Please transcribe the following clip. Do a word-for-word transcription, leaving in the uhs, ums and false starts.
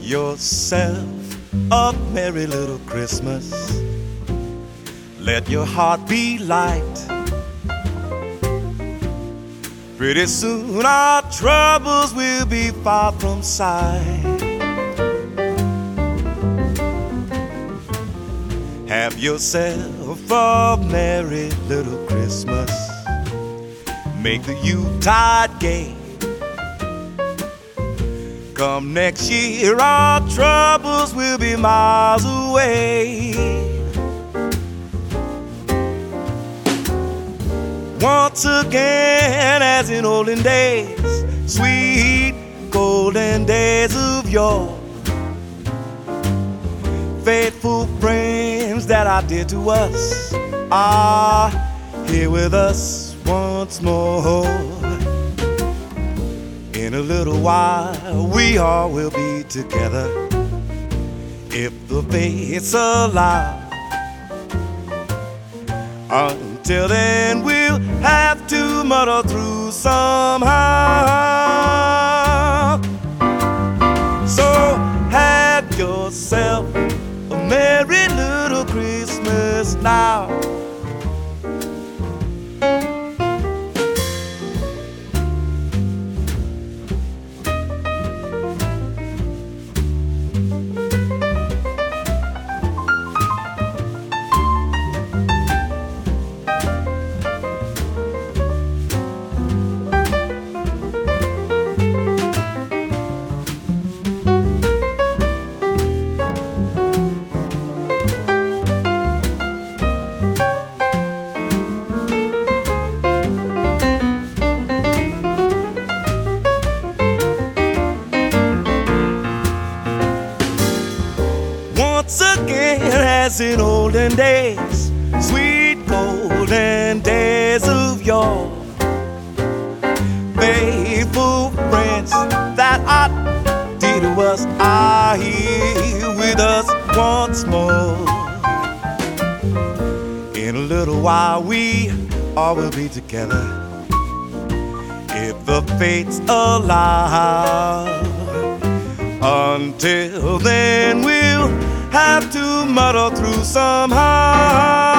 yourself a merry little Christmas. Let your heart be light. Pretty soon our troubles will be far from sight. Have yourself a merry little Christmas. Make the Yuletide gay. Come next year, our troubles will be miles away. Once again, as in olden days, sweet golden days of yore, faithful friends that are dear to us are here with us once more. In a little while we all will be together, if the fates allow. Until then we'll have to muddle through somehow. So have yourself a merry little Christmas now. Once again, as in olden days, sweet golden days of yore, faithful friends that are dear to us are here with us once more. In a little while we all will be together, if the fates allow. Until then we'll have to muddle through somehow.